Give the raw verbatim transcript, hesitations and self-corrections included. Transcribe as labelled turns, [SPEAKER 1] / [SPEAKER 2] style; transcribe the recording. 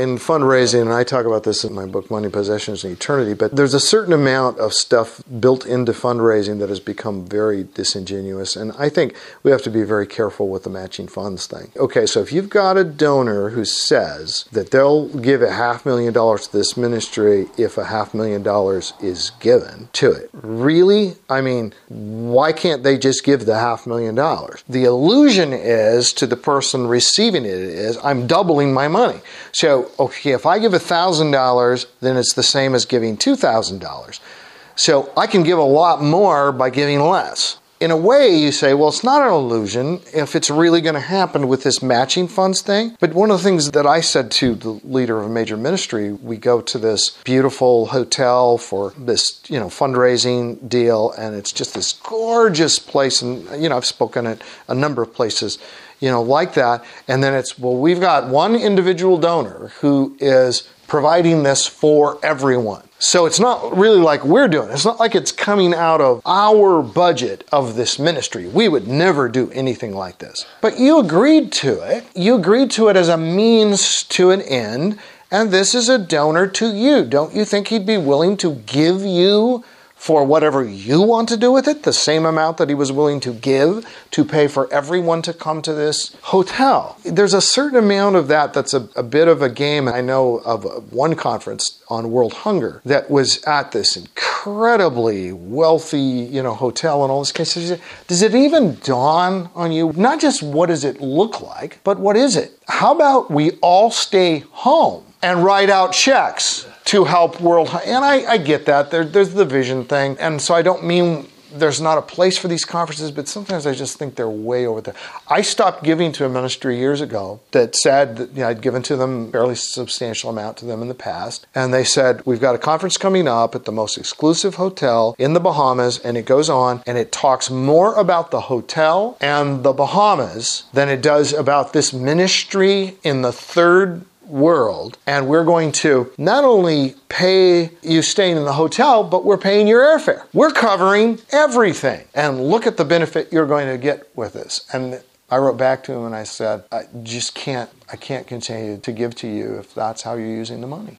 [SPEAKER 1] in fundraising, and I talk about this in my book, Money, Possessions, and Eternity, but there's a certain amount of stuff built into fundraising that has become very disingenuous, and I think we have to be very careful with the matching funds thing. Okay, so if you've got a donor who says that they'll give a half million dollars to this ministry if a half million dollars is given to it, really? I mean, why can't they just give the half million dollars? The illusion is to the person receiving it is, I'm doubling my money. So, okay, if I give one thousand dollars, then it's the same as giving two thousand dollars. So I can give a lot more by giving less. In a way, you say, well, it's not an illusion if it's really going to happen with this matching funds thing. But one of the things that I said to the leader of a major ministry, we go to this beautiful hotel for this, you know, fundraising deal, and it's just this gorgeous place. And, you know, I've spoken at a number of places, you know, like that. And then it's, well, we've got one individual donor who is providing this for everyone. So it's not really like we're doing it. It's not like it's coming out of our budget of this ministry. We would never do anything like this. But you agreed to it. You agreed to it as a means to an end, and this is a donor to you. Don't you think he'd be willing to give you for whatever you want to do with it, the same amount that he was willing to give to pay for everyone to come to this hotel? There's a certain amount of that that's a, a bit of a game. I know of one conference on world hunger that was at this incredibly wealthy, you know, hotel and all this cases. Does it even dawn on you, not just what does it look like, but what is it? How about we all stay home and write out checks to help World Hunger? And I, I get that. There, there's the vision thing. And so I don't mean there's not a place for these conferences, but sometimes I just think they're way over there. I stopped giving to a ministry years ago that said that, you know, I'd given to them a fairly substantial amount to them in the past. And they said, we've got a conference coming up at the most exclusive hotel in the Bahamas, and it goes on, and it talks more about the hotel and the Bahamas than it does about this ministry in the third world, and we're going to not only pay you staying in the hotel, but we're paying your airfare. We're covering everything. And look at the benefit you're going to get with this. And I wrote back to him and I said, I just can't, I can't continue to give to you if that's how you're using the money.